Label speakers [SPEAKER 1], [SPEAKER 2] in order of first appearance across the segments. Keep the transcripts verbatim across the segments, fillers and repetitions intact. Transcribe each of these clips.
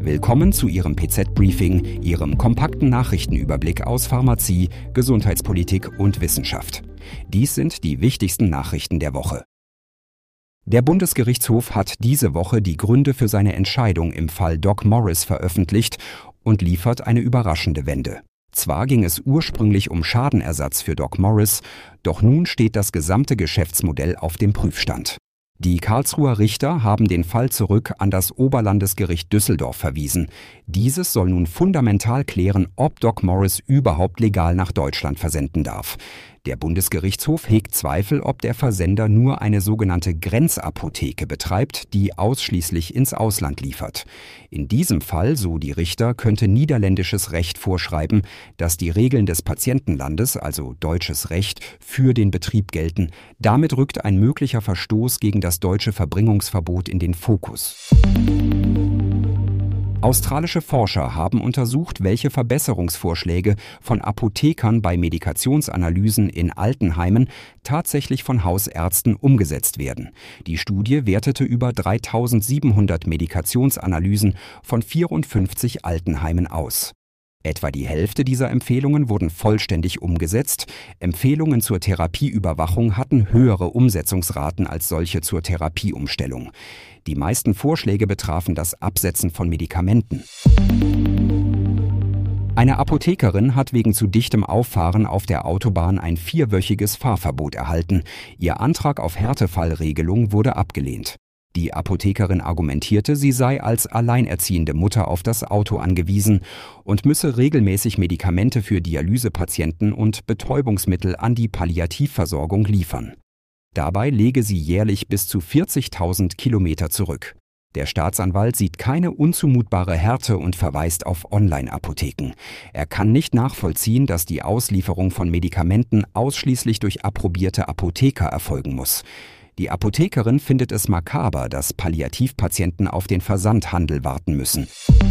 [SPEAKER 1] Willkommen zu Ihrem P Z-Briefing, Ihrem kompakten Nachrichtenüberblick aus Pharmazie, Gesundheitspolitik und Wissenschaft. Dies sind die wichtigsten Nachrichten der Woche. Der Bundesgerichtshof hat diese Woche die Gründe für seine Entscheidung im Fall Doc Morris veröffentlicht und liefert eine überraschende Wende. Zwar ging es ursprünglich um Schadenersatz für Doc Morris, doch nun steht das gesamte Geschäftsmodell auf dem Prüfstand. Die Karlsruher Richter haben den Fall zurück an das Oberlandesgericht Düsseldorf verwiesen. Dieses soll nun fundamental klären, ob Doc Morris überhaupt legal nach Deutschland versenden darf. Der Bundesgerichtshof hegt Zweifel, ob der Versender nur eine sogenannte Grenzapotheke betreibt, die ausschließlich ins Ausland liefert. In diesem Fall, so die Richter, könnte niederländisches Recht vorschreiben, dass die Regeln des Patientenlandes, also deutsches Recht, für den Betrieb gelten. Damit rückt ein möglicher Verstoß gegen das deutsche Verbringungsverbot in den Fokus. Australische Forscher haben untersucht, welche Verbesserungsvorschläge von Apothekern bei Medikationsanalysen in Altenheimen tatsächlich von Hausärzten umgesetzt werden. Die Studie wertete über dreitausendsiebenhundert Medikationsanalysen von vierundfünfzig Altenheimen aus. Etwa die Hälfte dieser Empfehlungen wurden vollständig umgesetzt. Empfehlungen zur Therapieüberwachung hatten höhere Umsetzungsraten als solche zur Therapieumstellung. Die meisten Vorschläge betrafen das Absetzen von Medikamenten. Eine Apothekerin hat wegen zu dichtem Auffahren auf der Autobahn ein vierwöchiges Fahrverbot erhalten. Ihr Antrag auf Härtefallregelung wurde abgelehnt. Die Apothekerin argumentierte, sie sei als alleinerziehende Mutter auf das Auto angewiesen und müsse regelmäßig Medikamente für Dialysepatienten und Betäubungsmittel an die Palliativversorgung liefern. Dabei lege sie jährlich bis zu vierzigtausend Kilometer zurück. Der Staatsanwalt sieht keine unzumutbare Härte und verweist auf Online-Apotheken. Er kann nicht nachvollziehen, dass die Auslieferung von Medikamenten ausschließlich durch approbierte Apotheker erfolgen muss. Die Apothekerin findet es makaber, dass Palliativpatienten auf den Versandhandel warten müssen.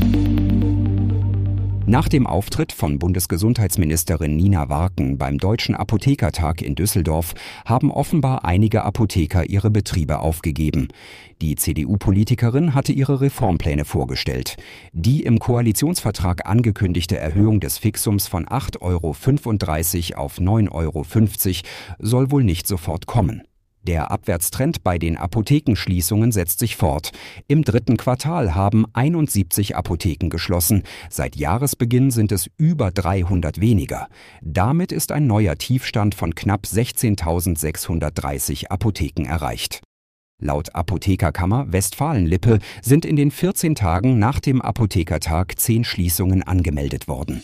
[SPEAKER 1] Nach dem Auftritt von Bundesgesundheitsministerin Nina Warken beim Deutschen Apothekertag in Düsseldorf haben offenbar einige Apotheker ihre Betriebe aufgegeben. Die C D U-Politikerin hatte ihre Reformpläne vorgestellt. Die im Koalitionsvertrag angekündigte Erhöhung des Fixums von acht Euro fünfunddreißig auf neun Euro fünfzig soll wohl nicht sofort kommen. Der Abwärtstrend bei den Apothekenschließungen setzt sich fort. Im dritten Quartal haben einundsiebzig Apotheken geschlossen. Seit Jahresbeginn sind es über dreihundert weniger. Damit ist ein neuer Tiefstand von knapp sechzehntausendsechshundertdreißig Apotheken erreicht. Laut Apothekerkammer Westfalen-Lippe sind in den vierzehn Tagen nach dem Apothekertag zehn Schließungen angemeldet worden.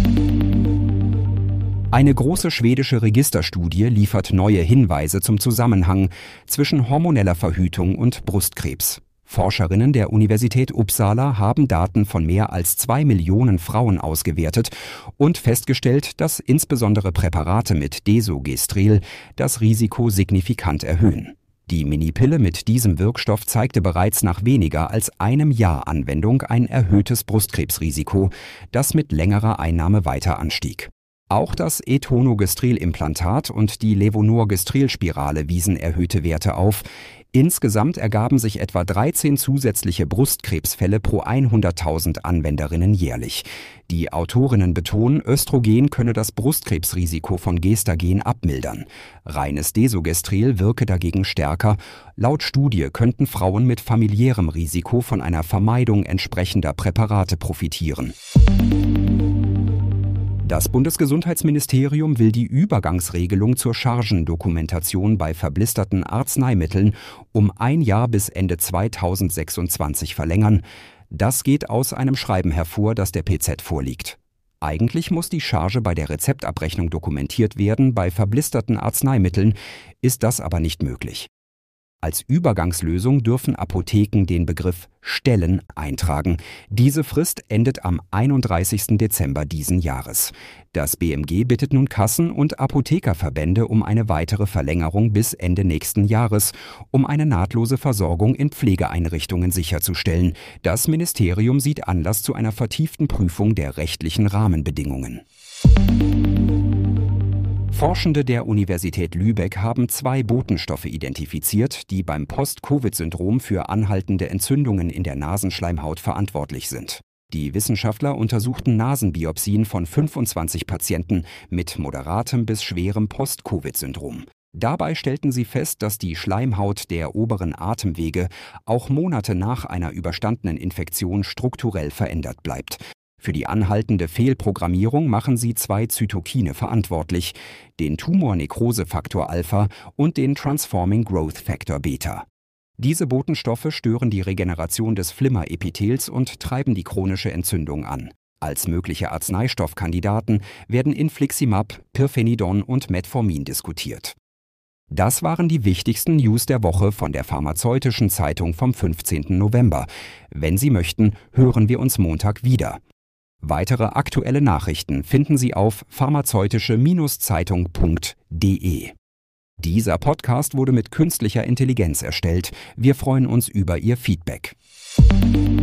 [SPEAKER 1] Eine große schwedische Registerstudie liefert neue Hinweise zum Zusammenhang zwischen hormoneller Verhütung und Brustkrebs. Forscherinnen der Universität Uppsala haben Daten von mehr als zwei Millionen Frauen ausgewertet und festgestellt, dass insbesondere Präparate mit Desogestrel das Risiko signifikant erhöhen. Die Minipille mit diesem Wirkstoff zeigte bereits nach weniger als einem Jahr Anwendung ein erhöhtes Brustkrebsrisiko, das mit längerer Einnahme weiter anstieg. Auch das Etonogestrel-Implantat und die Levonorgestrel-Spirale wiesen erhöhte Werte auf. Insgesamt ergaben sich etwa dreizehn zusätzliche Brustkrebsfälle pro hunderttausend Anwenderinnen jährlich. Die Autorinnen betonen, Östrogen könne das Brustkrebsrisiko von Gestagen abmildern. Reines Desogestrel wirke dagegen stärker. Laut Studie könnten Frauen mit familiärem Risiko von einer Vermeidung entsprechender Präparate profitieren. Das Bundesgesundheitsministerium will die Übergangsregelung zur Chargendokumentation bei verblisterten Arzneimitteln um ein Jahr bis Ende zweitausendsechsundzwanzig verlängern. Das geht aus einem Schreiben hervor, das der P Z vorliegt. Eigentlich muss die Charge bei der Rezeptabrechnung dokumentiert werden, bei verblisterten Arzneimitteln ist das aber nicht möglich. Als Übergangslösung dürfen Apotheken den Begriff Stellen eintragen. Diese Frist endet am einunddreißigsten Dezember diesen Jahres. Das B M G bittet nun Kassen und Apothekerverbände um eine weitere Verlängerung bis Ende nächsten Jahres, um eine nahtlose Versorgung in Pflegeeinrichtungen sicherzustellen. Das Ministerium sieht Anlass zu einer vertieften Prüfung der rechtlichen Rahmenbedingungen. Forschende der Universität Lübeck haben zwei Botenstoffe identifiziert, die beim Post-Covid-Syndrom für anhaltende Entzündungen in der Nasenschleimhaut verantwortlich sind. Die Wissenschaftler untersuchten Nasenbiopsien von fünfundzwanzig Patienten mit moderatem bis schwerem Post-Covid-Syndrom. Dabei stellten sie fest, dass die Schleimhaut der oberen Atemwege auch Monate nach einer überstandenen Infektion strukturell verändert bleibt. Für die anhaltende Fehlprogrammierung machen sie zwei Zytokine verantwortlich, den Tumornekrosefaktor Alpha und den Transforming Growth Factor Beta. Diese Botenstoffe stören die Regeneration des Flimmerepithels und treiben die chronische Entzündung an. Als mögliche Arzneistoffkandidaten werden Infliximab, Pirfenidon und Metformin diskutiert. Das waren die wichtigsten News der Woche von der Pharmazeutischen Zeitung vom fünfzehnten November. Wenn Sie möchten, hören wir uns Montag wieder. Weitere aktuelle Nachrichten finden Sie auf pharmazeutische Zeitung punkt de. Dieser Podcast wurde mit künstlicher Intelligenz erstellt. Wir freuen uns über Ihr Feedback.